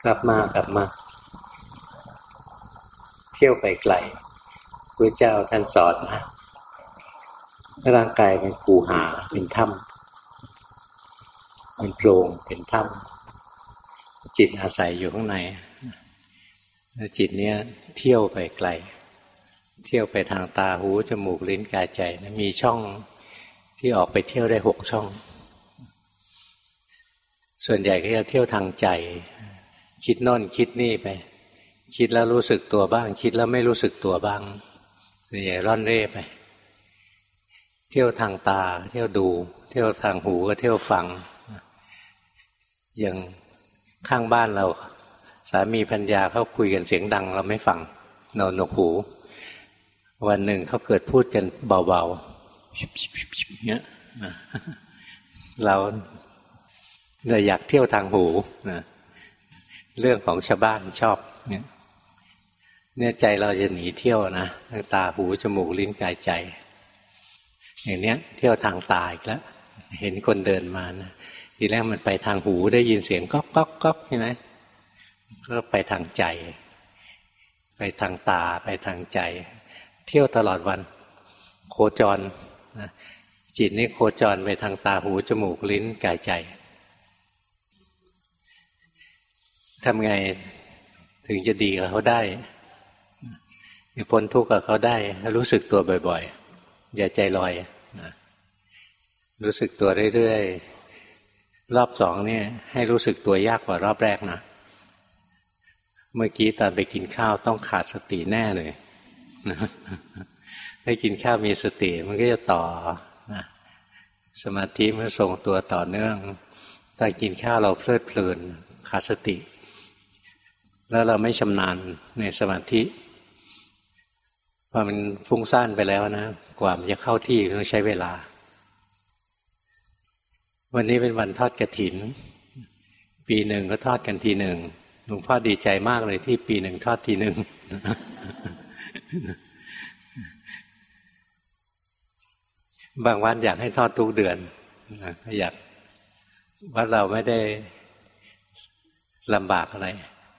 กลับมาเที่ยวไปไกลพระเจ้าท่านสอนนะร่างกายเป็นคูหาเป็นถ้ำเป็นโพรงเป็นถ้ำจิตอาศัยอยู่ข้างในแล้วจิตเนี้ยเที่ยวไปไกลเที่ยวไปทางตาหูจมูกลิ้นกายใจนะมีช่องที่ออกไปเที่ยวได้6 ช่องส่วนใหญ่ก็จะเที่ยวทางใจคิดโน่นคิดนี่ไปคิดแล้วรู้สึกตัวบ้างคิดแล้วไม่รู้สึกตัวบ้างส่วนใหญ่ร่อนเร่ไปเที่ยวทางตาเที่ยวดูเที่ยวทางหูก็เที่ยวฟังอย่างข้างบ้านเราสามีภรรยาเขาคุยกันเสียงดังเราไม่ฟังหนวกหูวันหนึ่งเขาเกิดพูดกันเบาๆเงี้ยเราอยากเที่ยวทางหูนะเรื่องของชาวบ้านชอบเนี่ยใจเราจะหนีเที่ยวนะทางตาหูจมูกลิ้นกายใจอย่างเนี้ยเที่ยวทางตาอีกแล้วเห็นคนเดินมานะทีแรกมันไปทางหูได้ยินเสียงก๊อกก๊อกก๊อกใช่ไหมก็ไปทางใจไปทางตาไปทางใจเที่ยวตลอดวันโคจรจิตนี่โคจรไปทางตาหูจมูกลิ้นกายใจทำไงถึงจะดีกับเขาได้พ้นทุกข์กับเขาได้รู้สึกตัวบ่อยๆอย่าใจลอยรู้สึกตัวเรื่อยๆรอบ2เนี่ยให้รู้สึกตัวยากกว่ารอบแรกนะเมื่อกี้ตอนไปกินข้าวต้องขาดสติแน่เลยให้กินข้าวมีสติมันก็จะต่อนะสมาธิมันทรงตัวต่อเนื่องตอนกินข้าวเราเพลิดเพลินขาดสติแล้วเราไม่ชำนาญในสมาธิพอมันฟุ้งซ่านไปแล้วนะกว่ามันจะเข้าที่ต้องใช้เวลาวันนี้เป็นวันทอดกฐินปีหนึ่งก็ทอดกันทีหนึ่งหลวงพ่อดีใจมากเลยที่ปีหนึ่งทอดทีหนึ่งบางวันอยากให้ทอดทุกเดือนอยากว่าเราไม่ได้ลำบากอะไร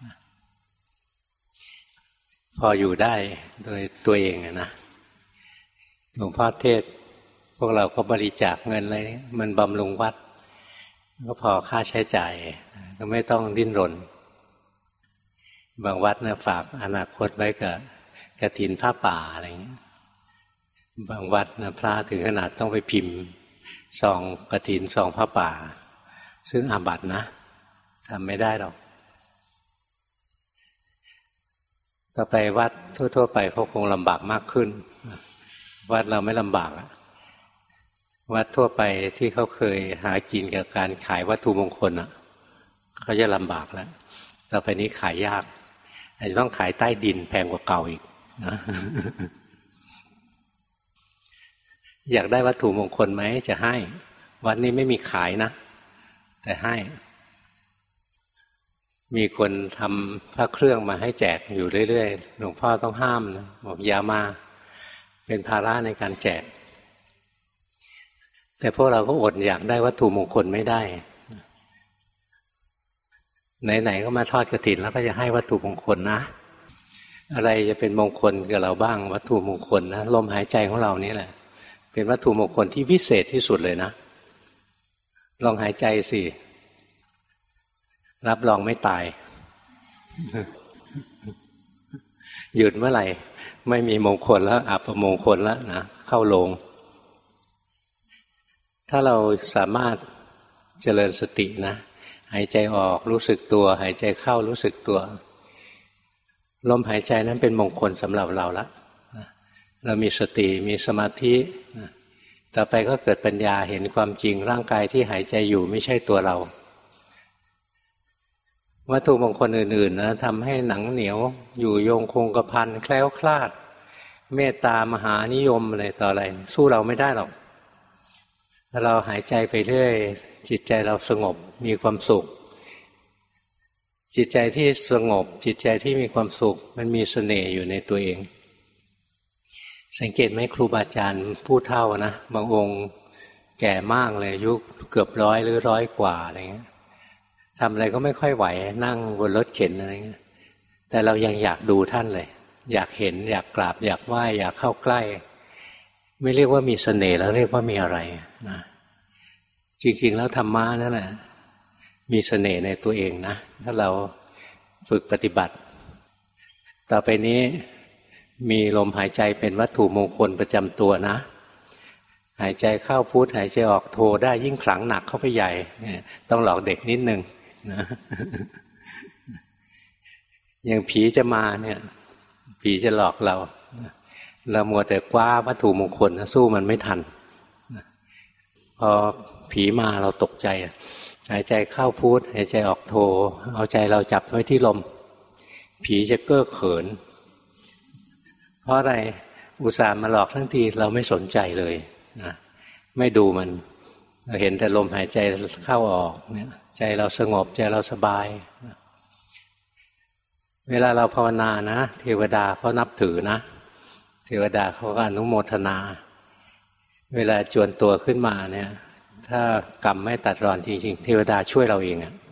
พออยู่ได้โดยตัวเองนะหลวงพ่อเทศพวกเราก็บริจาคเงินอะไรมันบำรุงวัดก็พอค่าใช้จ่ายก็ไม่ต้องดิ้นรนบางวัดนะฝากอนาคตไว้กับกฐินผ้าป่าอะไรอย่างนี้บางวัดนะพระถึงขนาดต้องไปพิมพ์ซองกฐินซองผ้าป่าซึ่งอาบัตินะทำไม่ได้หรอกต่อไปวัดทั่วๆไปเขาคงลำบากมากขึ้นวัดเราไม่ลำบากวัดทั่วไปที่เขาเคยหากินกับการขายวัตถุมงคลเขาจะลำบากแล้วต่อไปนี้ขายยากอาจจะต้องขายใต้ดินแพงกว่าเก่าอีกนะอยากได้วัตถุมงคลไหมจะให้วัดนี้ไม่มีขายนะแต่ให้มีคนทำพระเครื่องมาให้แจกอยู่เรื่อยๆหลวงพ่อต้องห้ามนะบอกอย่ามาเป็นภาระในการแจกแต่พวกเราก็อดอยากได้วัตถุมงคลไม่ได้ไหนๆก็มาทอดกฐินแล้วก็จะให้วัตถุมงคลนะอะไรจะเป็นมงคลกับเราบ้างวัตถุมงคลนะลมหายใจของเรานี่แหละเป็นวัตถุมงคลที่วิเศษที่สุดเลยนะลองหายใจสิรับรองไม่ตายหยุดเมื่อไหร่ไม่มีมงคลแล้วอัปมงคลแล้วนะเข้าโรงถ้าเราสามารถเจริญสตินะหายใจออกรู้สึกตัวหายใจเข้ารู้สึกตัวลมหายใจนั้นเป็นมงคลสำหรับเราละเรามีสติมีสมาธิต่อไปก็เกิดปัญญาเห็นความจริงร่างกายที่หายใจอยู่ไม่ใช่ตัวเราวัตถุมงคลอื่นๆนะทำให้หนังเหนียวอยู่ยงคงกระพันแคล้วคลาดเมตตามหานิยมอะไรต่ออะไรสู้เราไม่ได้หรอกเราหายใจไปเรื่อยจิตใจเราสงบมีความสุขจิตใจที่สงบจิตใจที่มีความสุขมันมีเสน่ห์อยู่ในตัวเองสังเกตไหมครูบาอาจารย์ผู้เฒ่านะบางองค์แก่มากเลยอายุเกือบ100หรือ100กว่าอะไรเงี้ยทำอะไรก็ไม่ค่อยไหวนั่งบนรถเข็นอะไรเงี้ยแต่เรายังอยากดูท่านเลยอยากเห็นอยากกราบอยากไหว้อยากเข้าใกล้ไม่เรียกว่ามีเสน่ห์แล้วเรียกว่ามีอะไรนะจริงๆแล้วธรรมะนั่นแหละมีเสน่ห์ในตัวเองนะถ้าเราฝึกปฏิบัติต่อไปนี้มีลมหายใจเป็นวัตถุมงคลประจำตัวนะหายใจเข้าพุทหายใจออกโทได้ยิ่งขลังหนักเข้าไปใหญ่ต้องหลอกเด็กนิดนึงนะอย่างผีจะมาเนี่ยผีจะหลอกเรามัวแต่คว้าวัตถุมงคลสู้มันไม่ทันพอผีมาเราตกใจหายใจเข้าพุทหายใจออกโทเอาใจเราจับไว้ที่ลมผีจะเก้อเขินเพราะอะไรอุตส่าห์มาหลอกทั้งทีเราไม่สนใจเลยนะไม่ดูมันเราเห็นแต่ลมหายใจเข้าออกเนี่ยใจเราสงบใจเราสบายนะเวลาเราภาวนานะเทวดาเขานับถือนะเทวดาเขาก็อนุโมทนาเวลาจวนตัวขึ้นมาเนี่ยถ้ากรรมไม่ตัดรอนจริงๆเทวดาช่วยเราเองนะ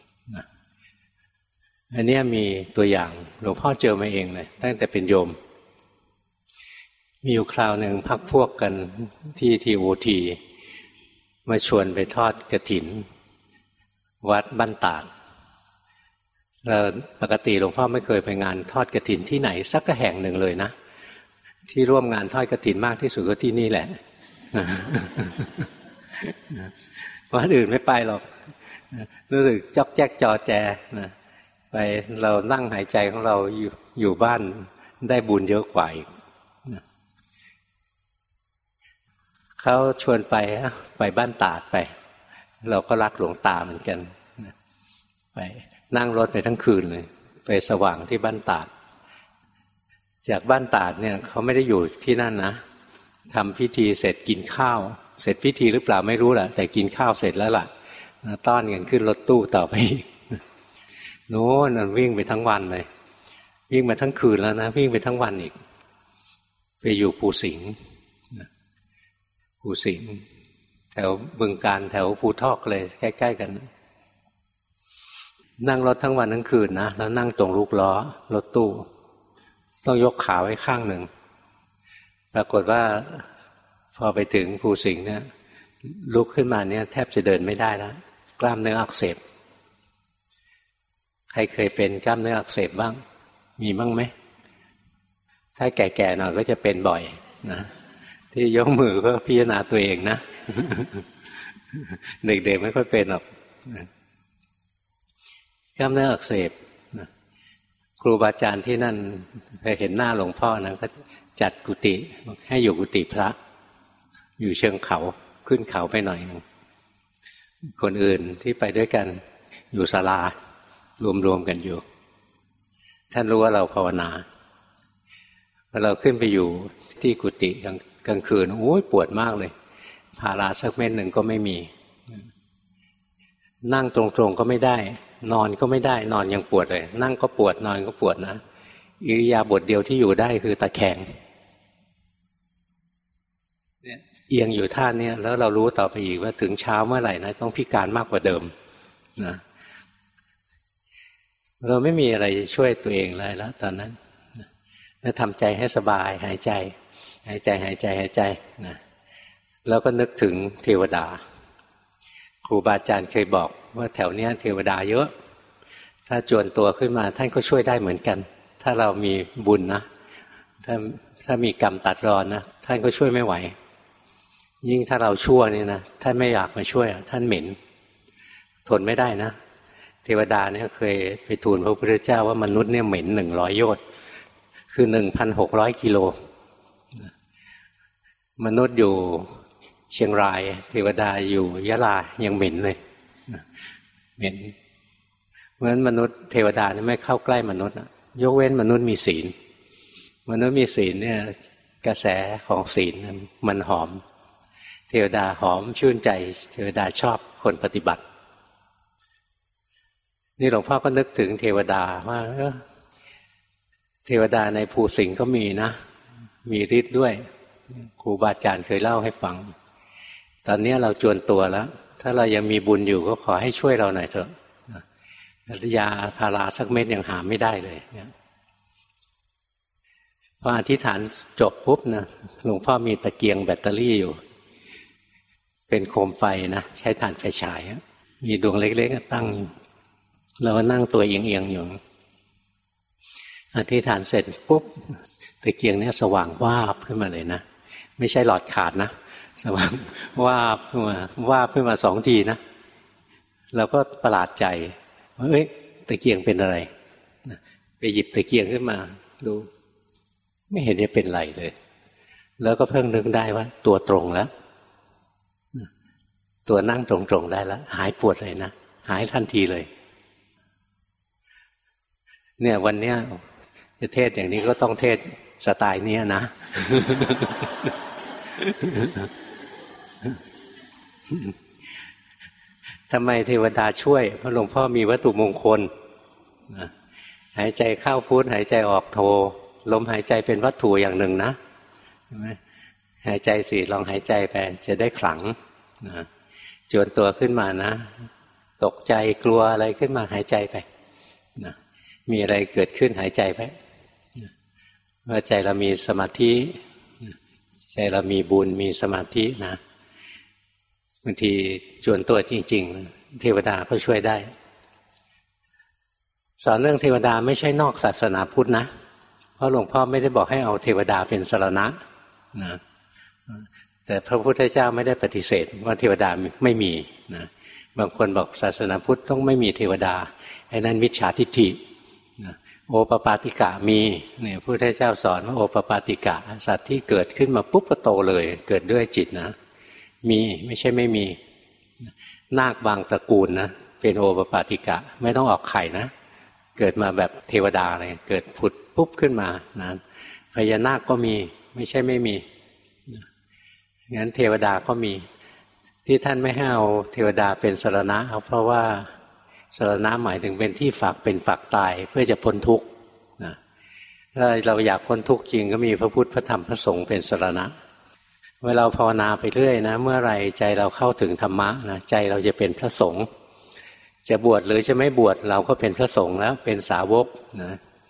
อันนี้มีตัวอย่างหลวงพ่อเจอมาเองเลยตั้งแต่เป็นโยมมีอยู่คราวหนึ่งพักพวกกันที่TOTมาชวนไปทอดกฐินวัดบ้านตาดเราปกติหลวงพ่อไม่เคยไปงานทอดกฐินที่ไหนสักแห่งหนึ่งเลยนะที่ร่วมงานทอดกฐินมากที่สุดก็ที่นี่แหละวัดอื่นไม่ไปหรอกรู้สึกจ๊อกแจ๊กจอแจนะไปเรานั่งหายใจของเราอยู่บ้านได้บุญเยอะกว่าอีกเขาชวนไปบ้านตาดไปเราก็รักหลวงตาเหมือนกันไปนั่งรถไปทั้งคืนเลยไปสว่างที่บ้านตาดจากบ้านตาดเนี่ยเขาไม่ได้อยู่ที่นั่นนะทำพิธีเสร็จกินข้าวเสร็จพิธีหรือเปล่าไม่รู้แหละแต่กินข้าวเสร็จแล้วล่ะต้อนกันขึ้นรถตู้ต่อไปโน้นวิ่งไปทั้งวันเลยวิ่งมาทั้งคืนแล้วนะวิ่งไปทั้งวันอีกไปอยู่ภูสิงห์แถวบึงกาฬแถวภูทอกเลยใกล้ๆกันนั่งรถทั้งวันทั้งคืนนะแล้วนั่งตรงลูกล้อรถตู้ต้องยกขาไว้ข้างหนึ่งปรากฏว่าพอไปถึงภูสิงห์เนี่ยลุกขึ้นมาเนี่ยแทบจะเดินไม่ได้แล้วกล้ามเนื้ออักเสบใครเคยเป็นกล้ามเนื้ออักเสบบ้างมีบ้างไหมถ้าแก่ๆหน่อยก็จะเป็นบ่อยนะที่ยกมือก็พิจารณาตัวเองนะเด็กๆไม่ค่อยเป็นหรอกกล้ามเนื้ออักเสบครูบาอาจารย์ที่นั่นไปเห็นหน้าหลวงพ่อนะก็จัดกุฏิให้อยู่กุฏิพระอยู่เชิงเขาขึ้นเขาไปหน่อยนึงคนอื่นที่ไปด้วยกันอยู่ศาลารวมกันอยู่ท่านรู้ว่าเราภาวนาเราขึ้นไปอยู่ที่กุฏิกลางคืนโอ้ยปวดมากเลยพาราสักเม็ดหนึ่งก็ไม่มีนั่งตรงๆก็ไม่ได้นอนก็ไม่ได้นอนยังปวดเลยนั่งก็ปวดนอนก็ปวดนะอิริยาบถเดียวที่อยู่ได้คือตะแคงเนี่ยเอียงอยู่ท่านี้แล้วเรารู้ต่อไปอีกว่าถึงเช้าเมื่อไหร่นะต้องพิการมากกว่าเดิมนะเราไม่มีอะไรช่วยตัวเองเลยแล้วตอนนั้นแล้วทำใจให้สบายหายใจนะแล้วก็นึกถึงเทวดาครูบาอาจารย์เคยบอกว่าแถวเนี้ยเทวดาเยอะถ้าจวนตัวขึ้นมาท่านก็ช่วยได้เหมือนกันถ้าเรามีบุญนะถ้ามีกรรมตัดรอนนะท่านก็ช่วยไม่ไหวยิ่งถ้าเราชั่วนี่นะท่านไม่อยากมาช่วยท่านเหม็นทนไม่ได้นะเทวดาเนี่ยเคยไปทูลพระพุทธเจ้าว่ามนุษย์เนี่ยเหม็น100 โยชน์คือ 1,600 กิโลมนุษย์อยู่เชียงรายเทวดาอยู่ยะลายังเหม็นเลยเหม็นเพราะฉะนั้นมนุษย์เทวดาไม่เข้าใกล้มนุษย์ยกเว้นมนุษย์มีศีลมนุษย์มีศีลเนี่ยกระแสของศีลมันหอมเทวดาหอมชื่นใจเทวดาชอบคนปฏิบัตินี่หลวงพ่อก็นึกถึงเทวดาว่าเทวดาในภูสิงห์ก็มีนะมีฤทธิ์ด้วยครูบาอาจารย์เคยเล่าให้ฟังตอนนี้เราจวนตัวแล้วถ้าเรายังมีบุญอยู่ก็ขอให้ช่วยเราหน่อยเถอะยาพาราสักเม็ดยังหาไม่ได้เลยพออธิษฐานจบปุ๊บนะหลวงพ่อมีตะเกียงแบตเตอรี่อยู่เป็นโคมไฟนะใช้ถ่านไฟฉายมีดวงเล็กๆตั้งแล้วก็นั่งตัวเอียงๆอยู่อธิษฐานเสร็จปุ๊บตะเกียงนี้สว่างวาบขึ้นมาเลยนะไม่ใช่หลอดขาดนะสว่างวาบขึ้นมาวาบขึ้นมา2 ทีนะเราก็ประหลาดใจว่าเอ้ยตะเกียงเป็นอะไรไปหยิบตะเกียงขึ้นมาดูไม่เห็นจะเป็นไรเลยแล้วก็เพิ่งนึกได้ว่าตัวตรงแล้วตัวนั่งตรงๆได้แล้วหายปวดเลยนะหายทันทีเลยเนี่ยวันเนี้ยจะเทศอย่างนี้ก็ต้องเทศสไตล์นี้นะ ทำไมเทวดาช่วยเพราะหลวงพ่อมีวัตถุมงคลหายใจเข้าพุทหายใจออกโทลมหายใจเป็นวัตถุอย่างหนึ่งนะหายใจสิลองหายใจไปจะได้ขลังจวนตัวขึ้นมานะตกใจกลัวอะไรขึ้นมาหายใจไปมีอะไรเกิดขึ้นหายใจไปว่าใจเรามีสมาธิใจเรามีบุญมีสมาธินะบางทีจวนตัวจริงๆเทวดาก็ช่วยได้สอนเรื่องเทวดาไม่ใช่นอกศาสนาพุทธนะเพราะหลวงพ่อไม่ได้บอกให้เอาเทวดาเป็นสรณะนะแต่พระพุทธเจ้าไม่ได้ปฏิเสธว่าเทวดาไม่มีนะบางคนบอกศาสนาพุทธต้องไม่มีเทวดาไอ้นั้นมิจฉาทิฏฐิโอปปาติกะมีเนี่ยพระพุทธเจ้าสอนว่าโอปปาติกะสัตว์ที่เกิดขึ้นมาปุ๊บก็โตเลยเกิดด้วยจิตนะมีไม่ใช่ไม่มีนาคบางตระกูลนะเป็นโอปปาติกะไม่ต้องออกไข่นะเกิดมาแบบเทวดาเลยเกิดผุดปุ๊บขึ้นมานะพญานาคก็มีไม่ใช่ไม่มีงั้นเทวดาก็มีที่ท่านไม่ให้เอาเทวดาเป็นสรณะเพราะว่าสรณะหมายถึงเป็นที่ฝากเป็นฝากตายเพื่อจะพ้นทุกข์นะถ้าเราอยากพ้นทุกข์จริงก็มีพระพุทธพระธรรมพระสงฆ์เป็นสรณะเวลาภาวนาไปเรื่อยนะเมื่อไรใจเราเข้าถึงธรรมะนะใจเราจะเป็นพระสงฆ์จะบวชหรือจะไม่บวชเราก็เป็นพระสงฆ์แล้วเป็นสาวกนะ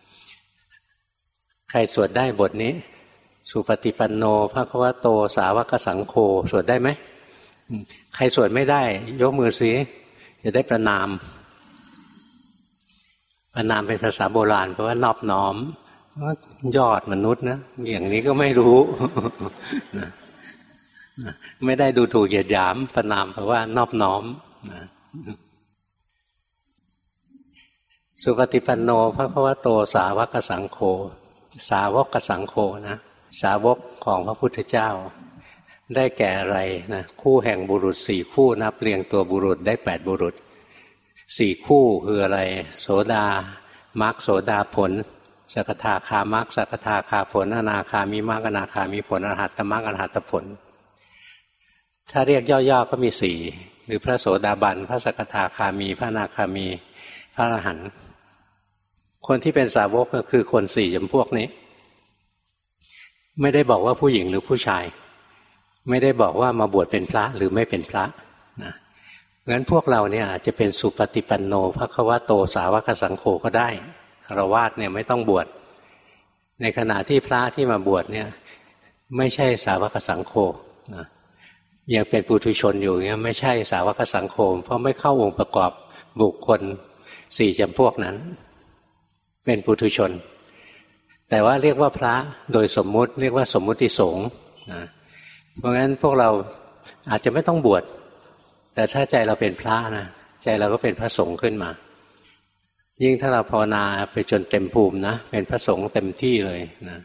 ใครสวดได้บทนี้สุปฏิปันโนภควโตสาวกสังโฆสวดได้ไหมใครสวดไม่ได้ยกมือสิจะได้ประนามประนามเป็นภาษาโบราณเพราะว่านอบน้อมยอดมนุษย์นะอย่างนี้ก็ไม่รู้ไม่ได้ดูถูกเหยียดหยามประนามเพราะว่านอบน้อมสุปฏิปันโนภควโตสาวกสังโฆสาวกสังโฆนะสาวกของพระพุทธเจ้าได้แก่อะไรนะคู่แห่งบุรุษ4คู่นับเรียงตัวบุรุษได้8บุรุษ4คู่คืออะไรโสดามรรคโสดาผลสกทาคามรรคสกทาคาผลอนาคามิมรรคอนาคามิผลอรหัตตมรรคอรหัตตผลถ้าเรียกย่อๆก็มี4หรือพระโสดาบันพระสกทาคามีพระอนาคามีพระอรหันต์คนที่เป็นสาวกก็คือคน4จำพวกนี้ไม่ได้บอกว่าผู้หญิงหรือผู้ชายไม่ได้บอกว่ามาบวชเป็นพระหรือไม่เป็นพระนะงั้นพวกเราเนี่ยอาจจะเป็นสุปฏิปันโนภควโตสาวกสังโฆก็ได้ฆราวาสเนี่ยไม่ต้องบวชในขณะที่พระที่มาบวชเนี่ยไม่ใช่สาวกสังโฆนะยังเป็นปุถุชนอยู่เงี้ยไม่ใช่สาวกสังโฆเพราะไม่เข้าองค์ประกอบบุคคล4จำพวกนั้นเป็นปุถุชนแต่ว่าเรียกว่าพระโดยสมมุติเรียกว่าสมมุติสงฆ์นะเพราะงั้นพวกเราอาจจะไม่ต้องบวชแต่ถ้าใจเราเป็นพระนะใจเราก็เป็นพระสงฆ์ขึ้นมายิ่งถ้าเราภาวนาไปจนเต็มภูมินะเป็นพระสงฆ์เต็มที่เลยนะ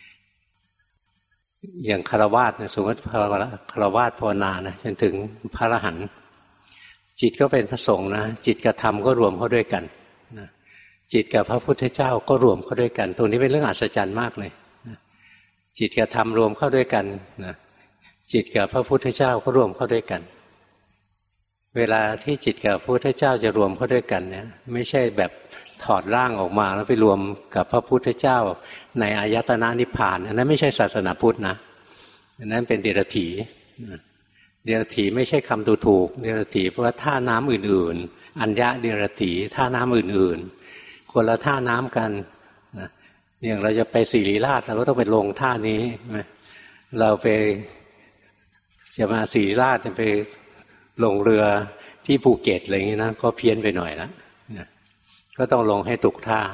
อย่างฆราวาสนะสมมติฆราวาสภาวนานะจนถึงพระอรหันต์จิตก็เป็นพระสงฆ์นะจิตกับธรรมก็รวมเข้าด้วยกันนะจิตกับพระพุทธเจ้าก็รวมเข้าด้วยกันตรงนี้เป็นเรื่องอัศจรรย์มากเลยนะจิตกับธรรมรวมเข้าด้วยกันนะจิตกับพระพุทธเจ้าก็รวมเข้าด้วยกันเวลาที่จิตกับพระพุทธเจ้าจะรวมเข้าด้วยกันเนี่ยไม่ใช่แบบถอดร่างออกมาแล้วไปรวมกับพระพุทธเจ้าในอายตนะนิพพานอันนั้นไม่ใช่ศาสนาพุทธนะอันนั้นเป็นเดรัจฉีเดรัจฉีไม่ใช่คำดูถูกเดรัจฉีเพราะว่าท่าน้ำอื่นอัญญะเดรถีท่าน้ำอื่นๆคนละท่าน้ำกันนะอย่างเราจะไปศิริราชเราก็ต้องไปลงท่านี้เราไปจะมาศิริราชจะไปลงเรือที่ภูเก็ตอะไรอย่างนี้นะก็เพี้ยนไปหน่อยละก็ต้องลงให้ถูกท่า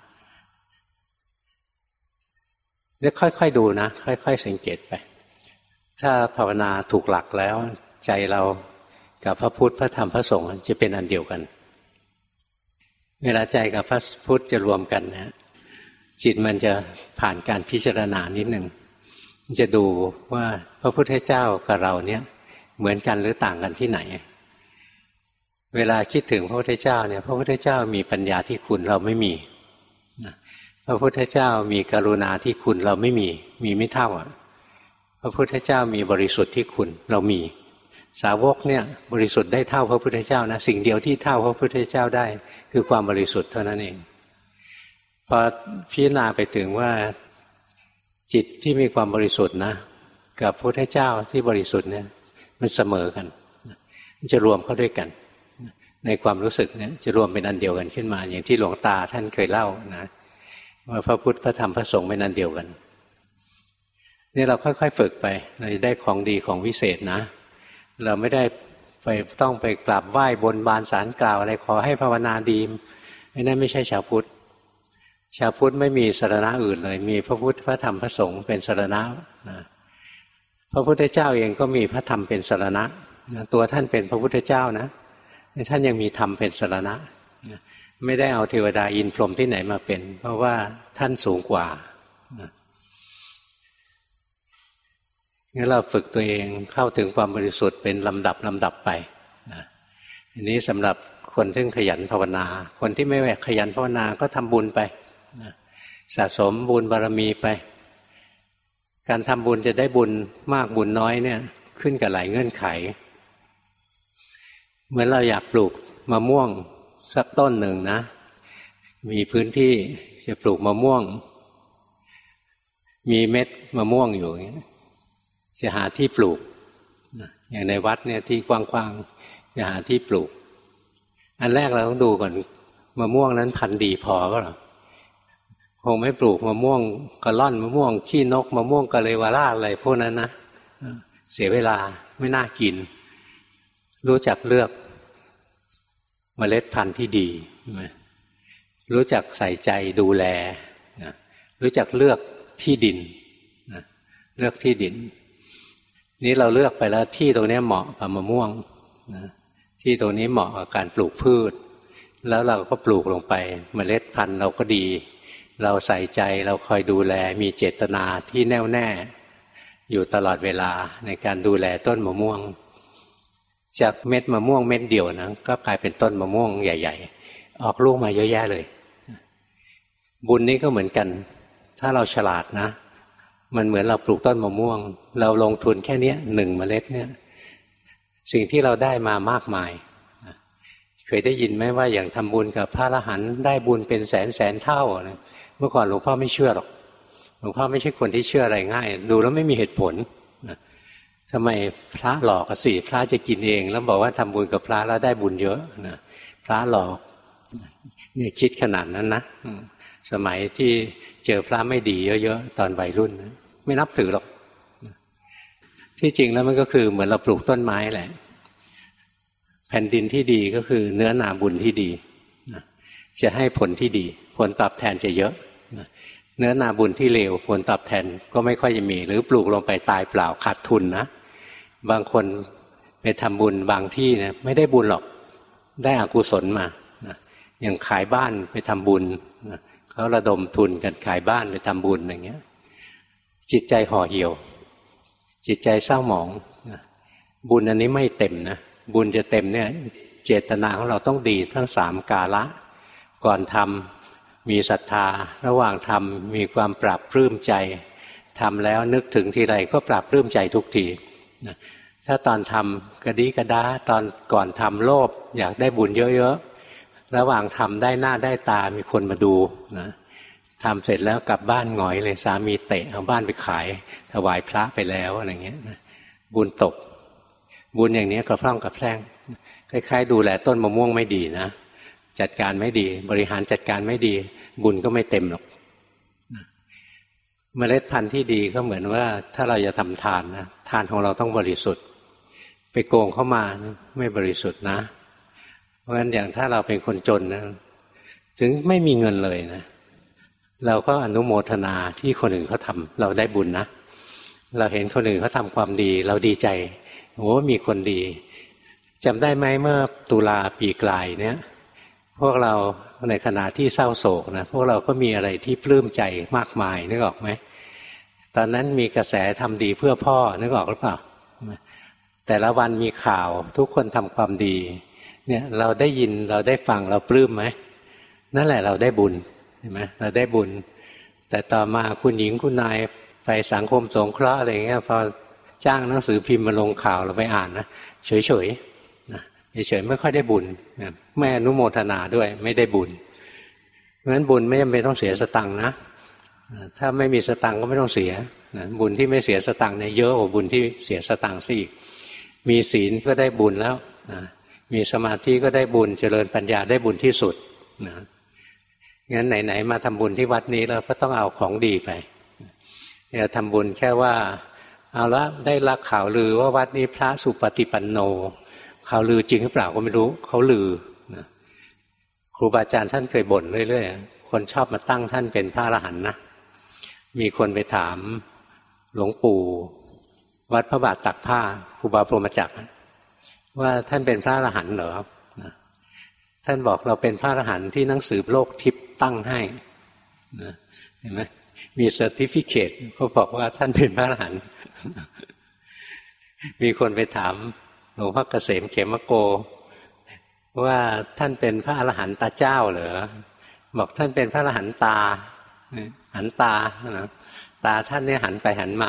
เนี่ยค่อยๆดูนะค่อยๆสังเกตไปถ้าภาวนาถูกหลักแล้วใจเรากับพระพุทธพระธรรมพระสงฆ์จะเป็นอันเดียวกันเวลาใจกับพระพุทธจะรวมกันนะจิตมันจะผ่านการพิจารณานิดหนึ่งจะดูว่าพระพุทธเจ้ากับเราเนี่ยเหมือนกันหรือต่างกันที่ไหนเวลาคิดถึงพระพุทธเจ้าเนี่ยพระพุทธเจ้ามีปัญญาที่คุณเราไม่มีพระพุทธเจ้ามีกรุณาที่คุณเราไม่มีไม่เท่าพระพุทธเจ้ามีบริสุทธิ์ที่คุณเรามีสาวกเนี่ยบริสุทธิ์ได้เท่าพระพุทธเจ้านะสิ่งเดียวที่เท่าพระพุทธเจ้าได้คือความบริสุทธิ์เท่านั้นเองพอพิจารณาไปถึงว่าจิตที่มีความบริสุทธิ์นะกับพระพุทธเจ้าที่บริสุทธิ์เนี่ยมันเสมอกันมันจะรวมเข้าด้วยกันในความรู้สึกเนี่ยจะรวมเป็นอันเดียวกันขึ้นมาอย่างที่หลวงตาท่านเคยเล่านะว่าพระพุทธพระธรรมพระสงฆ์เป็นอันเดียวกันนี่เราค่อยๆฝึกไปเราจะได้ของดีของวิเศษนะเราไม่ได้ไปต้องไปกราบไหว้บนบานศาลกล่าวอะไรขอให้ภาวนาดีนั่นไม่ใช่ชาวพุทธชาวพุทธไม่มีสรณะอื่นเลยมีพระพุทธพระธรรมพระสงฆ์เป็นสรณะนะพระพุทธเจ้าเองก็มีพระธรรมเป็นสรณะตัวท่านเป็นพระพุทธเจ้านะท่านยังมีธรรมเป็นสรณะไม่ได้เอาเทวดาอินทร์พรหมที่ไหนมาเป็นเพราะว่าท่านสูงกว่างั้นเราฝึกตัวเองเข้าถึงความบริสุทธิ์เป็นลำดับไปอันนี้สำหรับคนที่ขยันภาวนาคนที่ไม่ขยันภาวนาก็ทำบุญไปสะสมบุญบารมีไปการทำบุญจะได้บุญมากบุญน้อยเนี่ยขึ้นกับหลายเงื่อนไขเหมือนเราอยากปลูกมะม่วงสักต้นหนึ่งนะมีพื้นที่จะปลูกมะม่วงมีเม็ดมะม่วงอยู่จะหาที่ปลูกอย่างในวัดเนี่ยที่กว้างๆจะหาที่ปลูกอันแรกเราต้องดูก่อนมะม่วงนั้นพันธุ์ดีพอเปล่าคงไม่ปลูกมะม่วงกระล่อนมะม่วงขี้นกมะม่วงกะเลวราอะไรพวกนั้นนะเสียเวลาไม่น่ากินรู้จักเลือกเมล็ดพันธุ์ที่ดีรู้จักใส่ใจดูแลรู้จักเลือกที่ดินเลือกที่ดินนี้เราเลือกไปแล้วที่ตรงนี้เหมาะกับมะม่วงที่ตรงนี้เหมาะกับการปลูกพืชแล้วเราก็ปลูกลงไปเมล็ดพันธุ์เราก็ดีเราใส่ใจเราคอยดูแลมีเจตนาที่แน่วแน่อยู่ตลอดเวลาในการดูแลต้นมะม่วงจากเม็ดมะม่วงเม็ดเดียวนะก็กลายเป็นต้นมะม่วงใหญ่ๆออกลูกมาเยอะแยะเลยบุญนี้ก็เหมือนกันถ้าเราฉลาดนะมันเหมือนเราปลูกต้นมะม่วงเราลงทุนแค่นี้1 เมล็ดเนี่ยสิ่งที่เราได้มามากมายเคยได้ยินไหมว่าอย่างทำบุญกับพระอรหันต์ได้บุญเป็นแสนเท่าเมื่อก่อนหลวงพ่อไม่เชื่อหรอกหลวงพ่อไม่ใช่คนที่เชื่ออะไรง่ายดูแล้วไม่มีเหตุผลทำไมพระหลอกสิพระจะกินเองแล้วบอกว่าทำบุญกับพระแล้วได้บุญเยอะนะพระหลอกเนี่ยคิดขนาดนั้นนะสมัยที่เจอพระไม่ดีเยอะๆตอนวัยรุ่นนะไม่นับถือหรอกที่จริงแล้วมันก็คือเหมือนเราปลูกต้นไม้แหละแผ่นดินที่ดีก็คือเนื้อนาบุญที่ดีจะให้ผลที่ดีผลตอบแทนจะเยอะเนื้อนาบุญที่เลวผลตอบแทนก็ไม่ค่อยจะมีหรือปลูกลงไปตายเปล่าขาดทุนนะบางคนไปทำบุญบางที่เนี่ยไม่ได้บุญหรอกได้อกุศลมาอย่างขายบ้านไปทำบุญเขาระดมทุนกันขายบ้านไปทำบุญอย่างเงี้ยจิตใจห่อเหี่ยวจิตใจเศร้าหมองบุญอันนี้ไม่เต็มนะบุญจะเต็มเนี่ยเจตนาของเราต้องดีทั้ง3 กาละก่อนทำมีศรัทธาระหว่างทำมีความปราบปลื้มใจทำแล้วนึกถึงทีไรก็ปราบปลื้มใจทุกทีถ้าตอนทำกระดีกระดาตอนก่อนทำโลภอยากได้บุญเยอะๆระหว่างทำได้หน้าได้ตามีคนมาดูนะทำเสร็จแล้วกลับบ้านหงอยเลยสามีเตะเอาบ้านไปขายถวายพระไปแล้วอะไรเงี้ยบุญตกบุญอย่างนี้กระพร่องกระแพร่งคล้ายๆดูแลต้นมะม่วงไม่ดีนะจัดการไม่ดีบริหารจัดการไม่ดีบุญก็ไม่เต็มหรอกเมล็ดพันธุ์ที่ดีก็เหมือนว่าถ้าเราจะทำทานนะทานของเราต้องบริสุทธิ์ไปโกงเข้ามาไม่บริสุทธิ์นะเพราะฉะนั้นอย่างถ้าเราเป็นคนจนนะถึงไม่มีเงินเลยนะเราก็อนุโมทนาที่คนอื่นเขาทำเราได้บุญนะเราเห็นคนอื่นเขาทำความดีเราดีใจโอ้มีคนดีจำได้ไหมเมื่อตุลาปีกลายเนี่ยพวกเราในขณะที่เศร้าโศกนะพวกเราก็มีอะไรที่ปลื้มใจมากมายนึกออกไหมตอนนั้นมีกระแสทำดีเพื่อพ่อนึกออกหรือเปล่าแต่ละวันมีข่าวทุกคนทำความดีเนี่ยเราได้ยินเราได้ฟังเราปลื้มไหมนั่นแหละเราได้บุญเห็นไหมเราได้บุญแต่ต่อมาคุณหญิงคุณนายไปสังคมสงเคราะห์อะไรเงี้ยพอจ้างหนังสือพิมพ์มาลงข่าวเราไปอ่านนะเฉยๆไม่ค่อยได้บุญไม่อนุโมทนาด้วยไม่ได้บุญเพราะฉะนั้นบุญไม่จำเป็นต้องเสียสตังค์นะถ้าไม่มีสตังค์ก็ไม่ต้องเสียบุญที่ไม่เสียสตังค์เนี่ยเยอะกว่าบุญที่เสียสตังค์ซะอีกมีศีลก็ได้บุญแล้วมีสมาธิก็ได้บุญเจริญปัญญาได้บุญที่สุดงั้นไหนๆมาทำบุญที่วัดนี้เราก็ต้องเอาของดีไปอย่าทำบุญแค่ว่าเอาละได้รับข่าวลือว่าวัดนี้พระสุปฏิปันโนข่าวลือจริงหรือเปล่าก็ไม่รู้เขาลือครูบาอาจารย์ท่านเคยบ่นเรื่อยๆคนชอบมาตั้งท่านเป็นพระอรหันต์นะมีคนไปถามหลวงปู่วัดพระบาทตักผ้าครูบาพรหมจักรว่าท่านเป็นพระอรหันต์เหรอท่านบอกเราเป็นพระอรหันต์ที่หนังสือโลกทิพย์ตั้งให้เห็นไหมมีเซอร์ติฟิเคตเขาบอกว่าท่านเป็นพระอรหันต์มีคนไปถามหลวงพ่อเกษมเขมโกว่าท่านเป็นพระอรหันต์ตาเจ้าเหรอบอกท่านเป็นพระอรหันต์ตาหันตาตาท่านเนี่ยหันไปหันมา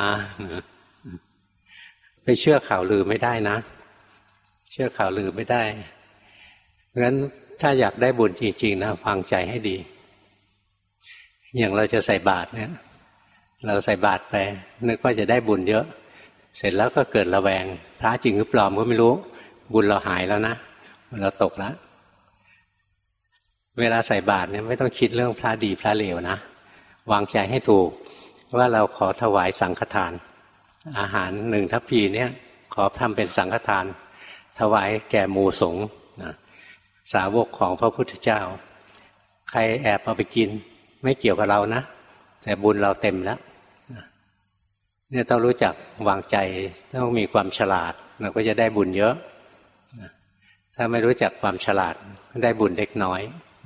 ไปเชื่อข่าวลือไม่ได้นะเชื่อข่าวลือไม่ได้งั้นถ้าอยากได้บุญจริงๆนะฟังใจให้ดีอย่างเราจะใส่บาตรเนี่ยเราใส่บาตรไปนึกว่าจะได้บุญเยอะเสร็จแล้วก็เกิดระแวงพระจริงหรือปลอมก็ไม่รู้บุญเราหายแล้วนะเราตกแล้วเวลาใส่บาตรเนี่ยไม่ต้องคิดเรื่องพระดีพระเลวนะวางใจให้ถูกว่าเราขอถวายสังฆทานอาหาร1 ทัพพีเนี่ยขอทำเป็นสังฆทานถวายแก่หมู่สงฆ์สาวกของพระพุทธเจ้าใครแอบเอาไปกินไม่เกี่ยวกับเรานะแต่บุญเราเต็มแล้วเนี่ยต้องรู้จักวางใจต้องมีความฉลาดเราก็จะได้บุญเยอะถ้าไม่รู้จักความฉลาดก็ได้บุญเล็กน้อย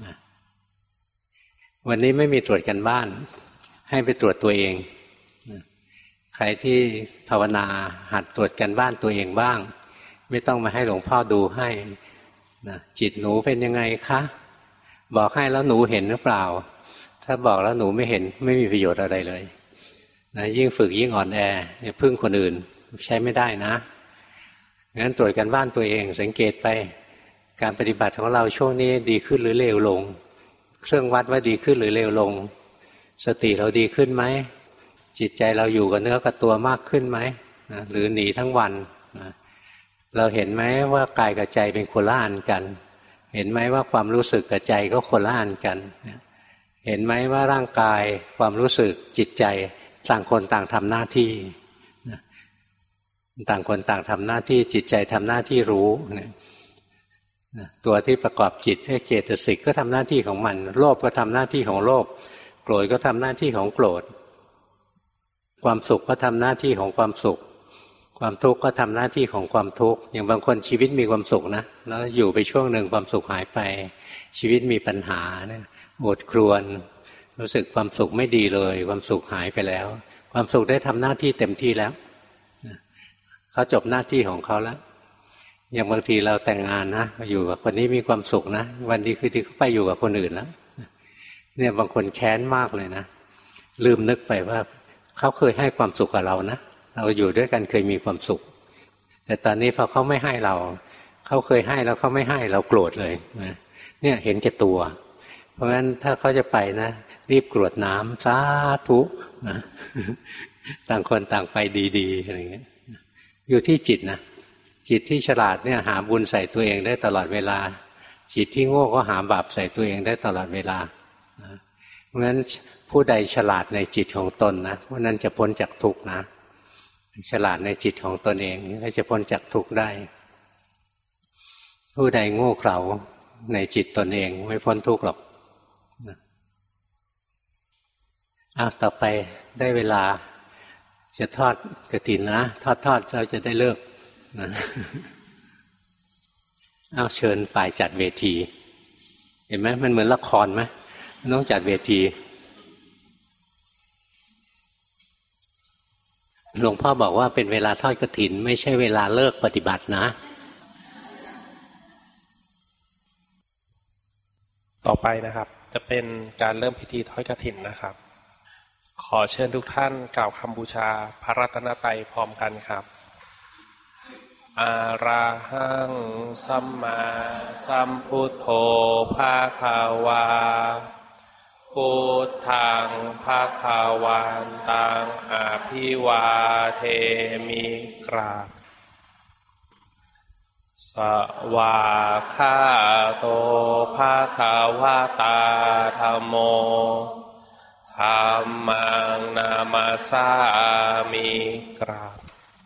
วันนี้ไม่มีตรวจกันบ้านให้ไปตรวจตัวเองใครที่ภาวนาหัดตรวจกันบ้านตัวเองบ้างไม่ต้องมาให้หลวงพ่อดูให้จิตหนูเป็นยังไงคะบอกให้แล้วหนูเห็นหรือเปล่าถ้าบอกแล้วหนูไม่เห็นไม่มีประโยชน์อะไรเลยยิ่งฝึกยิ่งอ่อนแออย่าพึ่งคนอื่นใช้ไม่ได้นะงั้นตรวจกันบ้านตัวเองสังเกตไปการปฏิบัติของเราช่วงนี้ดีขึ้นหรือเลวลงเครื่องวัดว่าดีขึ้นหรือเลวลงสติเราดีขึ้นไหมจิตใจเราอยู่กับเนื้อกับตัวมากขึ้นไหมหรือหนีทั้งวันเราเห็นไหมว่ากายกับใจเป็นคนละอันกันเห็นไหมว่าความรู้สึกกับใจก็คนละอันกันเห็นไหมว่าร่างกายความรู้สึกจิตใจต่างคนต่างทำหน้าที่ต่างคนต่างทำหน้าที่จิตใจทำหน้าที่รู้ตัวที่ประกอบจิตเจตสิกก็ทำหน้าที่ของมันโลภก็ทำหน้าที่ของโลภโกรธก็ทำหน้าที่ของโกรธความสุขก็ทำหน้าที่ของความสุขความทุกข์ก็ทำหน้าที่ของความทุกข์อย่างบางคนชีวิตมีความสุขนะแล้วอยู่ไปช่วงหนึ่งความสุขหายไปชีวิตมีปัญหาเนี่ยโอดครวญรู้สึกความสุขไม่ดีเลยความสุขหายไปแล้วความสุขได้ทำหน้าที่เต็มที่แล้วเขาจบหน้าที่ของเขาแล้วอย่างบางทีเราแต่งงานนะอยู่กับคนนี้มีความสุขนะวันดีคือดีเขาไปอยู่กับคนอื่นแล้วเนี่ยบางคนแค้นมากเลยนะลืมนึกไปว่าเขาเคยให้ความสุขกับเรานะเราอยู่ด้วยกันเคยมีความสุขแต่ตอนนี้พอเขาไม่ให้เราเขาเคยให้แล้วเขาไม่ให้เราโกรธเลยนะเนี่ยเห็นแก่ตัวเพราะฉะนั้นถ้าเขาจะไปนะรีบกรวดน้ำสาธุนะต่างคนต่างไปดีๆอะไรเงี้ยอยู่ที่จิตนะจิตที่ฉลาดเนี่ยหาบุญใส่ตัวเองได้ตลอดเวลาจิตที่โง่ก็หาบาปใส่ตัวเองได้ตลอดเวลาเพราะฉะนั้นผู้ใดฉลาดในจิตของตนนะผู้นั้นจะพ้นจากทุกข์นะฉลาดในจิตของตนเองก็จะพ้นจากทุกข์ได้ผู้ใดโง่เขลาในจิตตนเองไม่พ้นทุกข์หรอกต่อไปได้เวลาจะทอดกฐินนะทอดเราจะได้เลิกนะเชิญฝ่ายจัดเวทีเห็นไหมมันเหมือนละครไหมมันต้องจัดเวทีหลวงพ่อบอกว่าเป็นเวลาทอดกฐินไม่ใช่เวลาเลิกปฏิบัตินะต่อไปนะครับจะเป็นการเริ่มพิธีทอดกฐินนะครับขอเชิญทุกท่านกล่าวคำบูชาพระรัตนตรัยพร้อมกันครับอะระหังสัมมาสัมพุทโธภะคะวาพุทธังภะคะวันตังอะภิวาเทมิกราบสวากขาโตภะคะวะตาธัมโมธัมมังนามัสสามิกราบ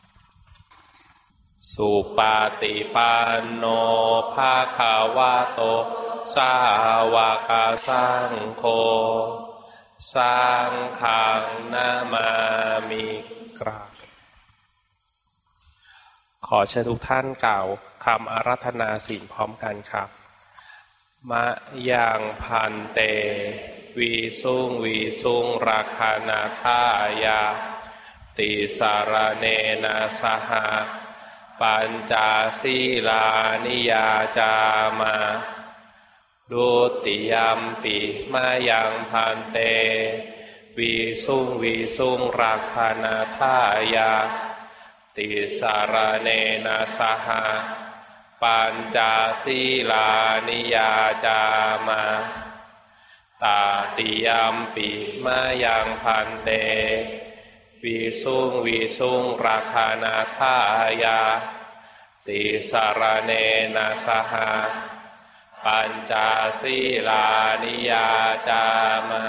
สุปฏิปันโนภะคะวะโตสาวกสังโฆสังฆังนามามิกราบขอเชิญทุกท่านกล่าวคำอาราธนาศีลพร้อมกันครับมะยังพันเตวีสุงราคานาทายาติสารเนนะสหะปัญจศีลานิยาจามาดุติยัมปิมายังพันเตวีสุงราคานาทายาติสารเนนะสหะปัญจศีลานิยาจามาตาติยัมปิมายังพันเตวีสุงราคานาทายาติสารเนนะสหะปัญจศีลานิยาจามา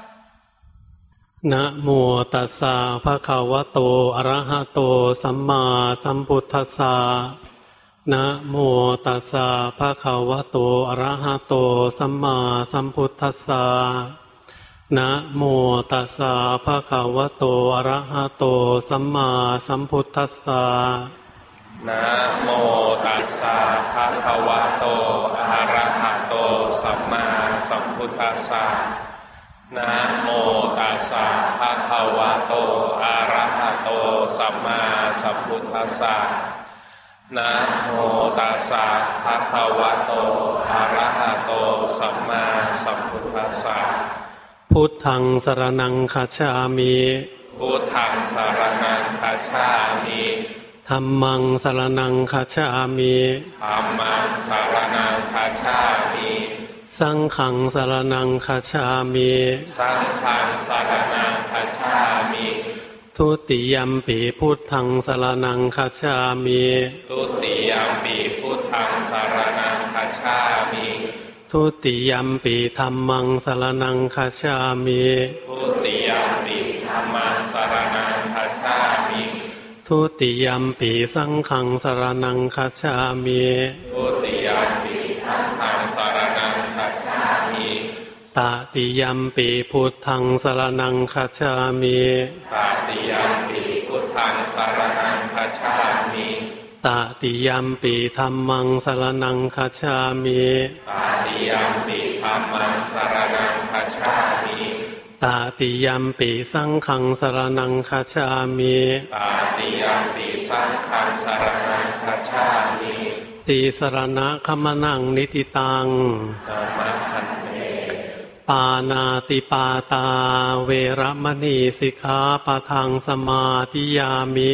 นะโมตัสสะภะคะวะโตอะระหะโตสัมมาสัมพุทธัสสะนะโมตัสสะภะคะวะโตอะระหะโตสัมมาสัมพุทธัสสะนะโมตัสสะภะคะวะโตอะระหะโตสัมมาสัมพุทธัสสะนะโมตัสสะภะคะวะโตอะระหะโตสัมมาสัมพุทธัสสะนะโมตัสสะภะคะวะโตอะระหะโตสัมมาสัมพุทธัสสะนะโมตัสสะภะคะวะโตอะระหะโตสัมมาสัมพุทธัสสะพุทธังสรณังคัจฉามิพุทธังสรณังคัจฉามิธัมมังสรณังคัจฉามิธัมมังสรณังคัจฉามิสังฆังสรณังคัจฉามิสังฆังสรณังคัจฉามิทุติยัมปิพุทธังสรณังคัจฉามิทุติยัมปิพุทธังสรณังคัจฉามิทุติยัมปิธัมมังสรณังคัจฉามิทุติยัมปิธัมมังสรณังคัจฉามิทุติยัมปิสังฆังสรณังคัจฉามิทุติยัมปิสังฆังสรณังคัจฉามิตติยัมปิพุทธังสรณังคัจฉามิตติยัมปิพุทธังสรณังคัจฉามิตติยัมปิธัมมังสรณังคัจฉามิตติยัมปิธัมมังสรณังคัจฉามิตติยัมปิสังฆังสรณังคัจฉามิตติยัมปิสังฆังสรณังคัจฉามิติสรณะคัมมนังนิติตังธัมมังคันเตปานาติปาตาเวรมณีสิกขาปะทังสมาธิยามิ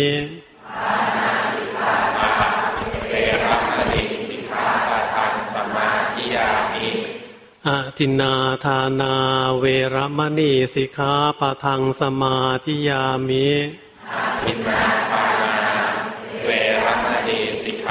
อะทินนาทานาเวรมณีสิกขาปะทังสมาธิยามิอะทินนาทานาเวรมณีสิก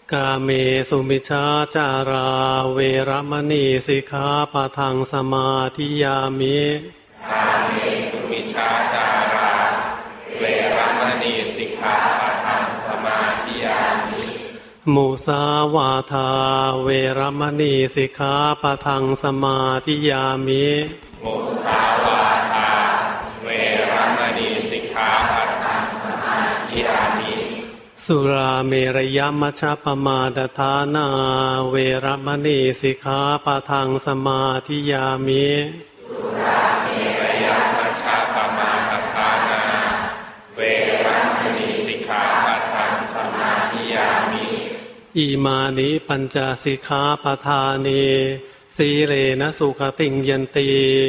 กาเมสุมิชฌาจาราเวรมณีสิกขาปะทังสมาธิยามิกาเมสุมิชฌาจาราเวรมณีสิกขาปะทังสมาธิยามิมุสาวาทาเวรมณีสิกขาปะทังสมาธิยามิมุสาวาทาเวรมณีสิกขาปะทังสมาธิยามิสุราเมรยมัชฌปมาดฐานาเวรมณีสิกขาปะทังสมาธิยามิสุราเมรยมัชฌปมาดฐานาเวรมณีสิกขาปะทังสมาธิยามิอิมานิปัญจสิกขาปทานีสีเลนะสุขติงยันติ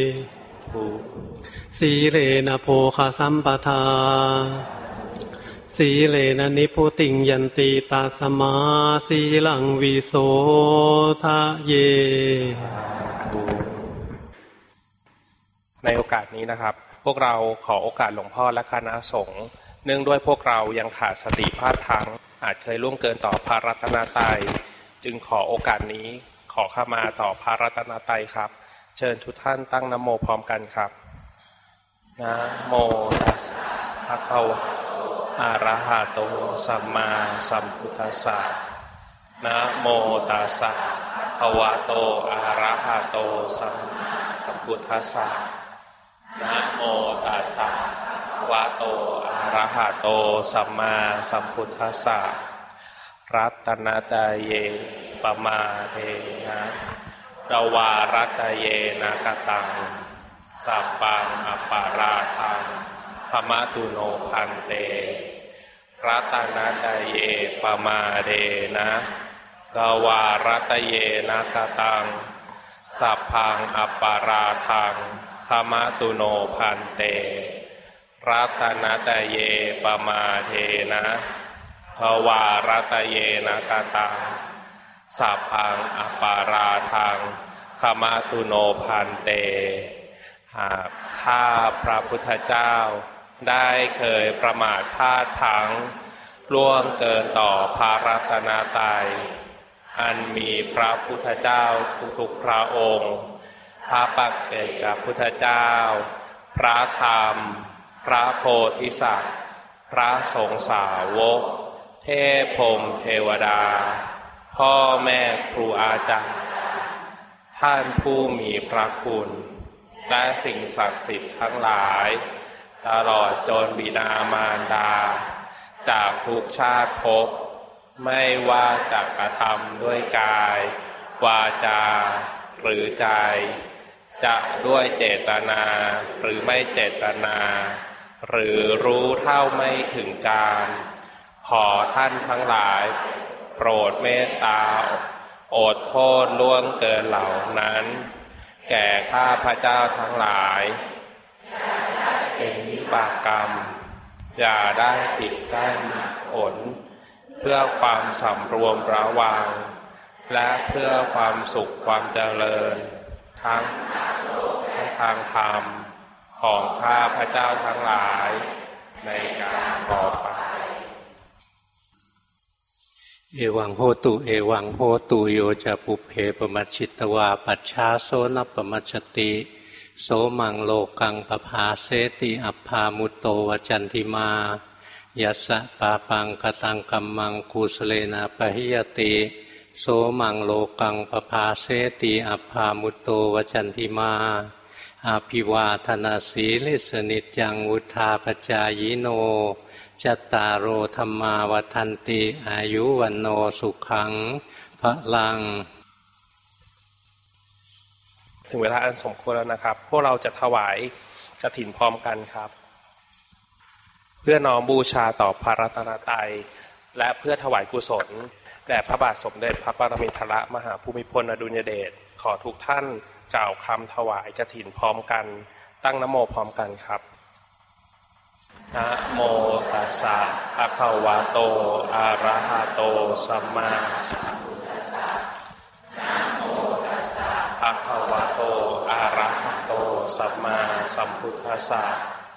สีเลนะโภคสัมปทาสีเลนะนิพุติงยันติตัสมาสีลังวิโสทะเยในโอกาสนี้นะครับพวกเราขอโอกาสหลวงพ่อและคณะสงฆ์เนื่องด้วยพวกเรายังขาดสติพลาดพลั้งอาจเคยล่วงเกินต่อพระรัตนตรัยจึงขอโอกาสนี้ขอขมาต่อพระรัตนตรัยครับเชิญทุกท่านตั้งนะโมพร้อมกันครับนะโมตัสสะภะคะวะอะระหะโตสัมมาสัมพุทธัสสะนะโมตัสสะภะคะวะโตอะระหะโตสัมมาสัมพุทธัสสะนะโมตัสสะภะคะวะโตอะระหะโตสัมมาสัมพุทธัสสะรัตนะตะเยปมาเทนะตวารัตเยนะกตังสัพพังอปาราทังขมตุโนพันเตรัตนะตะเยปมาเทนะตวารัตเยนะกตังสัพพังอปาราทังขมตุโนพันเตรัตนะตะเยปมาเทนะทวารัตเยนะกตังสัพพังอปาราทังขมตุโนพันเตหากข้าพระพุทธเจ้าได้เคยประมาทพลาดพลั้งล่วงเกินต่อพระรัตนตรัยอันมีพระพุทธเจ้าทุกๆพระองค์พระปัจเจกพุทธเจ้าพระธรรมพระโพธิสัตว์พระสงฆ์สาวกเทพพรหมเทวดาพ่อแม่ครูอาจารย์ท่านผู้มีพระคุณและสิ่งศักดิ์สิทธิ์ทั้งหลายตลอดจนบิดามารดาจากทุกชาติภพไม่ว่าจะกระทำด้วยกายวาจาหรือใจจะด้วยเจตนาหรือไม่เจตนาหรือรู้เท่าไม่ถึงการขอท่านทั้งหลายโปรดเมตตาอดโทษล่วงเกินเหล่านั้นแก่ข้าพเจ้าทั้งหลายเป็นวิบากกรรมอย่าได้ผิดได้ผลเพื่อความสำรวมระวังและเพื่อความสุขความเจริญทั้งทางธรรมของข้าพเจ้าทั้งหลายในการต่อไปเอวังโหตุเอวังโหตุโยจะปุเพปมัชชิตวาปัจฉาโสนปมัชชติโสมังโลกังปภาเสติอัพพามุตโตวจันติมายัสสะปาปังกตังกัมมังกุสเลนะปะหิยติโสมังโลกังปภาเสติอัพพามุตโตวจันติมาอาภิวาทนาสีลิสนิจจังวุธาปจายโนจัตตารโอธัมมาวัฏันติอายุวันโนสุขังพลังถึงเวลาอันสมควรแล้วนะครับพวกเราจะถวายกฐินพร้อมกันครับเพื่อน้อมบูชาต่อพระรัตนตรัยและเพื่อถวายกุศลแด่พระบาทสมเด็จพระปรมินทรมหาภูมิพลอดุลยเดชขอทุกท่านกล่าวคำถวายกฐินพร้อมกันตั้งนะโมพร้อมกันครับนะโมตัสสะภะคะวะโตอะระหะโตสัมมาสัมพุทธัสสะนะโมตัสสะภะคะวะโตอะระหะโตสัมมาสัมพุทธัสสะ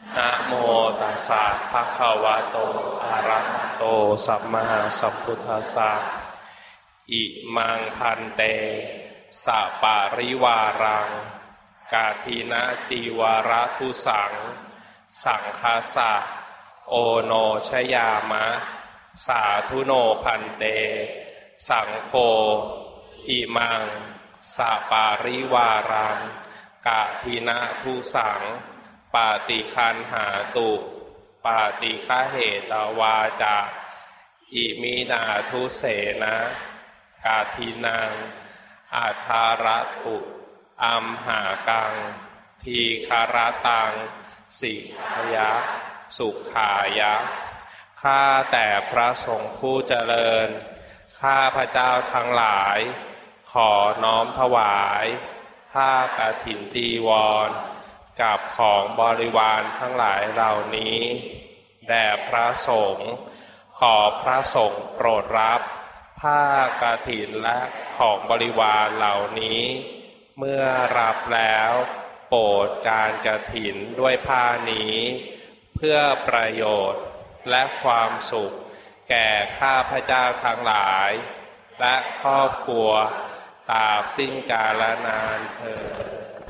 นะโมตัสสะภะคะวะโตอะระหะโตสัมมาสัมพุทธัสสะอิมังพันเตสะปาริวารังกาทีนะจีวรทุสังสังฆาสะโอโนชยามะสาธุโนพันเตสังโฆอิมังสะปาริวารังกาทีนะทุสังปาติคันหาตุปาติฆะเหตวาจาอิมินาทุเสนะกาทีนังอาทาระตุอัมหากังทีคารตังสิขยะสุขายะข้าแต่พระสงฆ์ผู้เจริญข้าพระเจ้าทั้งหลายขอน้อมถวายผ้ากฐินจีวรกับของบริวารทั้งหลายเหล่านี้แด่พระสงฆ์ขอพระสงฆ์โปรดรับผ้ากฐินและของบริวารเหล่านี้เมื่อรับแล้วโปรดการกฐินด้วยผ้านี้เพื่อประโยชน์และความสุขแก่ข้าพเจ้าทั้งหลายและครอบครัวตราบสิ้นกาลนานเถิด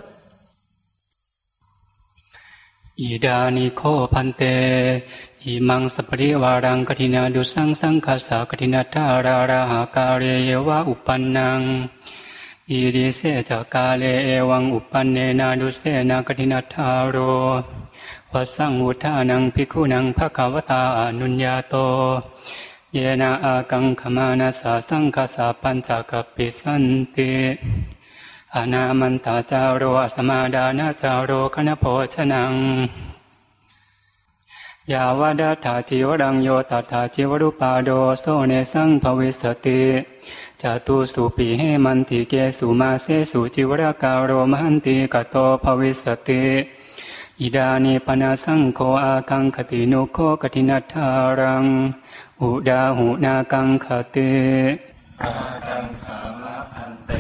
อิดานิโคพันเตอิมังสัพพิวารังกฐินาดุสังสังฆาสากฐินาทาราราหาการเรยวะอุปันนังอิริเสจากาเลเอวังอุปันเนนาดุเสนากฐินาทาโรวัสสังวุธานังภิกขุนังภควตาอนุญญาโตเยนะอากังขมานาสาสังฆาสาปัญจกัปปิสันติอนามันตาจาโรอสมาดานาจาโรคณโภชนังยาวดาถาจิวรังโยตถาจิวรุปาโดโสเนสังภวิสติจตุสุปีเหมันติเกสุมาเสสุจิวรากาโรมหันติกโตภวิสติอิดานิปนาสังโฆอาคังคตินุโคกฐินัทธารังอุดาหุนากังคติอาดังขามะพันเต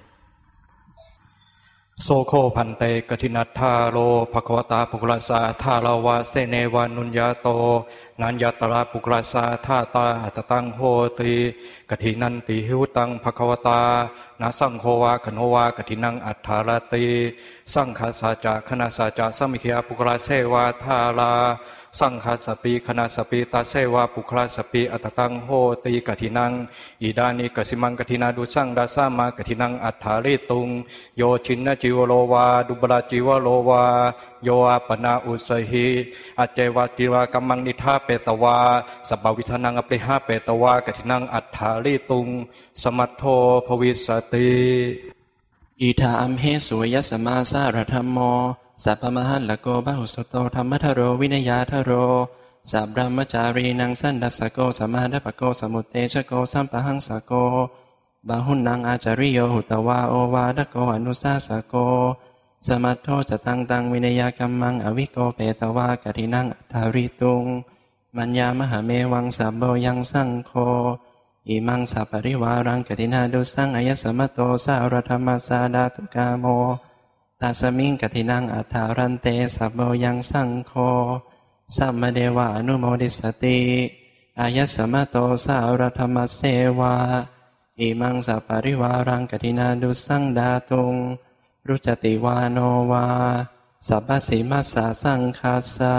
โสโคพันเตกฐินัทธาโลภควตาปุกลสาธาลาวาเสเนวานุญญาโตนัญญตระปุกลสาธาตาอัตตังโหติกฐินันติหิวตังภควตานาสังโฆวาคโนวากฐินังอัฏฐารติสังฆาสาจาคณาสาจาสมิขยาปุกลาเสวาธาลาสังฆาสปีคณาสปีตาเสวาปุคลาสปีอัตตังโหติกฐินังอิดานิกสิมังกฐินาดุสังดาสามากฐินังอัฏฐาริตุงโยชินนจิวโลวาดุบลาจิวโลวาโยอาปนาอุสหิอัจเจวาติวากัมมังนิทาเปตวาสัพวิธนังอปริหาเปตวากฐินังอัฏฐาริตุงสมัทโธภวิสติอิทาอัมเหสุยัสมาสารธรรมโมสัพพมหันละโกบาหุสโตธรรมทโรวินยาทโรสัพพมจารีนังสันดัสสโกสัมมาดัปโกสมุตเตชโกสัมปะหังสโกบาหุนังอาจาริโยหุตวาโอวาดโกอนุสาสโกสมัทโธจตังตังวินยากัมมังอวิโกเปตวากฐินังอัฏฐาริตุงมัญญามหาเมวังสัพโบยังสังโฆอิมังสัพปริวารังกฐินาดุสังอายสมโตสารธรรมสาดาตุกาโมตัสมิงกฐินังอัฏฐารันเตสัพโบยังสังโฆสัมมาเดวะอนุโมทิสติอายสมโตสารธรรมเสวาอิมังสัพปริวารังกฐินาดุสังดาตุงรุจติวาโนวาสัพพสิมัสสะสังฆาสะ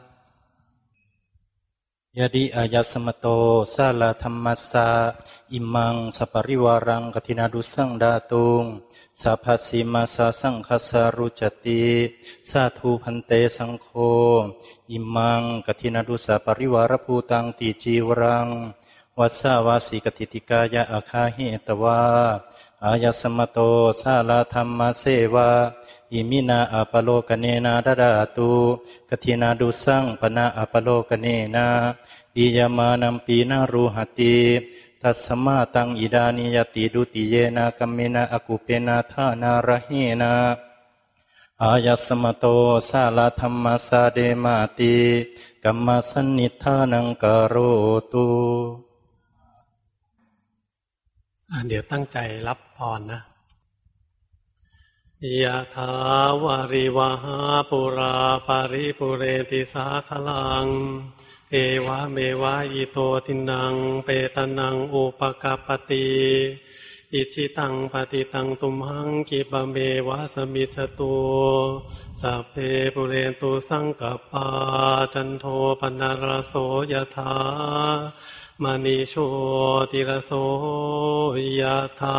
ยะดิอายสมโตสาลาธรรมัสสะอิมังสัพปริวารังกฐินาดุสังดาตุงสัพพสิมัสสะสังฆาสะรุจติสาธุพันเตสังโฆอิมังกฐินาดุสัพปริวารภูตังติจีวรังวัสสาวาสิกฐิติกายะอาคาหิตวาอายสมโตสาลาธรรมเสวาอิมินาอัปโลกเนนาดาตุกฐินาดุสังปนะอัปโลกเนนาอิยามานัมปีนารูหติตัสมาตังอิดานิยติดุติเยนะกัมเมนะอกุเปนะทานาระเหนะอายสมโตสาลาธรรมสาเดมาติกัมมาสันนิทานังกโรตุเดี๋ยวตั้งใจรับพรนะยะถาวาริวหาปุราปาริปุเรติสาคลังเอวะเมวะอิโตทินังเปตนังอุปกัปปติอิจิตังปฏิตังตุมหังกิปะเมวะสมิจฉตุสัพเพปุเรนตุสังกปปาจันโทปนารโสยถามณีโชติรโสยถา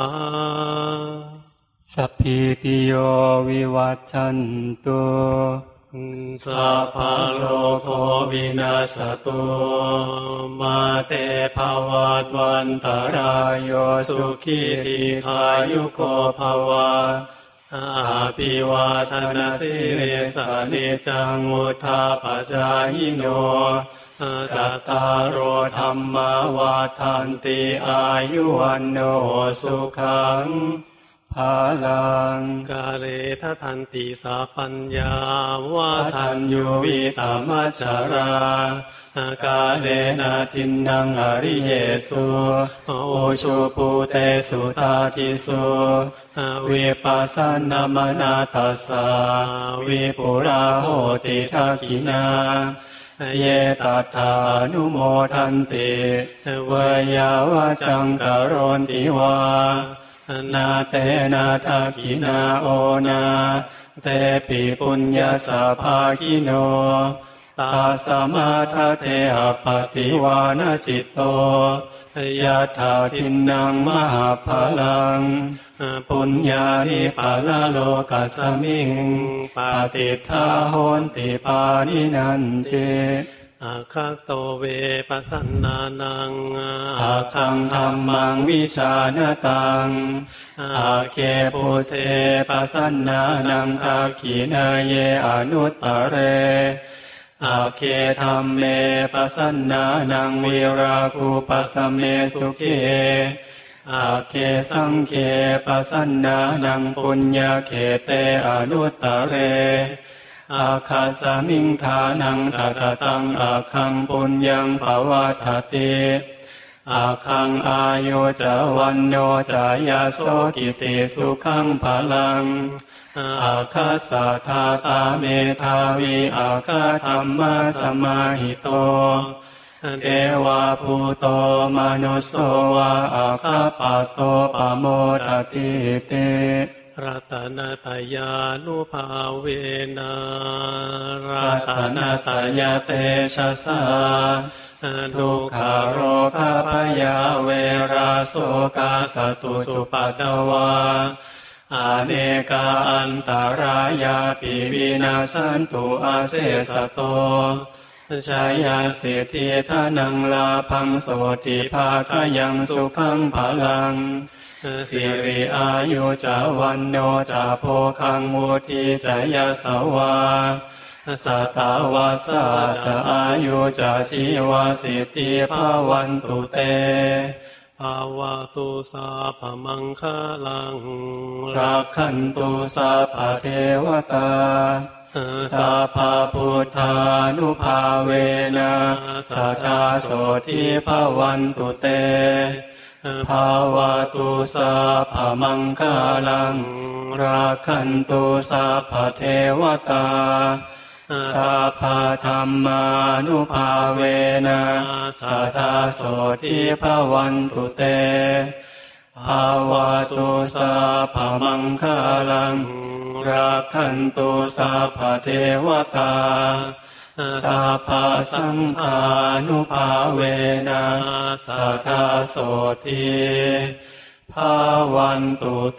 สัพพิติโยวิวัชชันตุสัพพะโลกโควินาศตุมาเตภวัตวันตรายโยสุขีทีขายุโกภวะอาภิวาทนาสิริสานิจังมุทธาปัจจายโนจัตตารโอธรรมวาทันติอายุวันโนสุขังภาลังกาเลทัทันติสาปัญญาวาทันยุวิตามัจจารา กาเลนะทินนังอริเยสุโอชุปุเตสุตาทิสุวิปัสสนามนาตัสสะวิปุราโหติทักขินาเยตัทธานุโมทันติเวยาวจังกโรนติวานาเตนะทักขินาโอนาเตปิปุญญาสาภาคิโนตาสมาทะเทอปฏิวานะจิตโตยะถาทินนังมหาภลังปุญญานิปัลโลกัสสมิงปฏิทาโหนติปานินันติอาคัตโตเวปัสสนานังอาคังธัมมังวิชานตังอาเคปุเสปัสสนานังทักขินาเยอนุตตเรอาเคธัมเมปัสสนานังวิราคูปัสสเมสุเขอาเคสังเคปัสสนานังปุญญาเขเตอนุตตเรอาคาสมิงทานังตถตังอาคังปุญญังภวัฏติอาคังอายุจวันโนจายาโสกิติสุขังภลังอาคาสาธาตาเมธาวิอาคาธัมมาสมาหิโตเทวาภูโตมนุสโสวะอาคาปะโตปะโมทติเตรัตนะตยานุภาเวนะรัตนะตยาเตชะสาดุขาโรคาพยาเวราโสกาสตุจุปัตวาอาเนกาอันตรายาปิวินาสันตุอาเสสโตชายาสิทธิทานังลาภังโสติภาคยังสุขังภลังสิริอายุจาวันโนจาโพคังมุทิจายาสวาสัตวาสาจะอายุจะชีวาสิทธิภาวันตุเตภาวะตุสาภมังคลังรักขันตุสาภเทวตาสัพพพุทธานุภาเวนะสัทธาโสทิภวันตุเตภาวะตุสาภมังคลังรักขันตุสาภเทวตาสัพพธัมมานุภาเวนะสัทธาโสทิภวันตุเตภาวะตุสาภมังคลังรักขันตุสาภเทวตาสัพพสังฆานุภาเวนะสัทธาโสทิภวันตุเต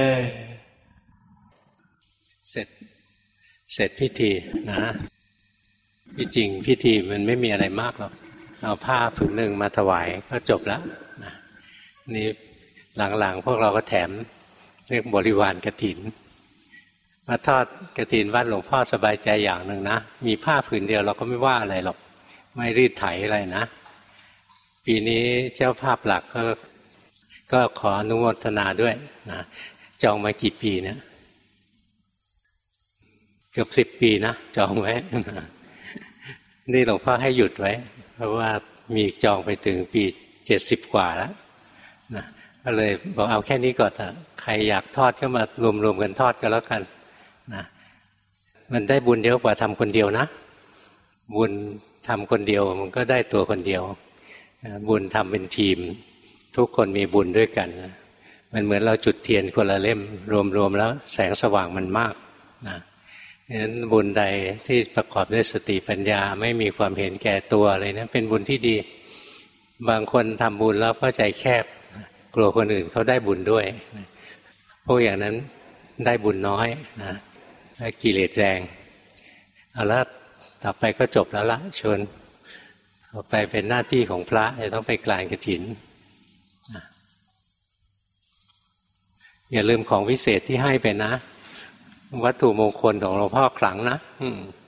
เสร็จพิธีนะที่จริงพิธีมันไม่มีอะไรมากหรอกเอาผ้าผืนหนึ่งมาถวายก็จบแล้วนะนี่หลังๆพวกเราก็แถมเรียกบริวารกฐินมาทอดกฐินวัดหลวงพ่อสบายใจอย่างหนึ่งนะมีผ้าผืนเดียวเราก็ไม่ว่าอะไรหรอกไม่รีดไถอะไรนะปีนี้เจ้าภาพหลักก็ขออนุโมทนาด้วยนะจองมากี่ปีเนี่ยเกือบ10 ปีนะจองไว้นี่หลวงพ่อให้หยุดไว้เพราะว่ามีจองไปถึงปี70 กว่าแล้วนะก็เลยบอกเอาแค่นี้ก่อนเถอะใครอยากทอดก็มารวมๆกันทอดก็แล้วกันนะมันได้บุญเยอะกว่าทำคนเดียวนะบุญทำคนเดียวมันก็ได้ตัวคนเดียวบุญทำเป็นทีมทุกคนมีบุญด้วยกันมันเหมือนเราจุดเทียนคนละเล่มรวมๆแล้วแสงสว่างมันมากนะฉะนั้นบุญใดที่ประกอบด้วยสติปัญญาไม่มีความเห็นแก่ตัวอะไรนะเป็นบุญที่ดีบางคนทำบุญแล้วก็ใจแคบกลัวคนอื่นเขาได้บุญด้วยพวกอย่างนั้นได้บุญน้อยนะกิเลสแรงเอาละต่อไปก็จบแล้วละชวนต่อไปเป็นหน้าที่ของพระจะต้องไปกลานกฐินอย่าลืมของวิเศษที่ให้ไปนะวัตถุมงคลของหลวงพ่อขลังนะ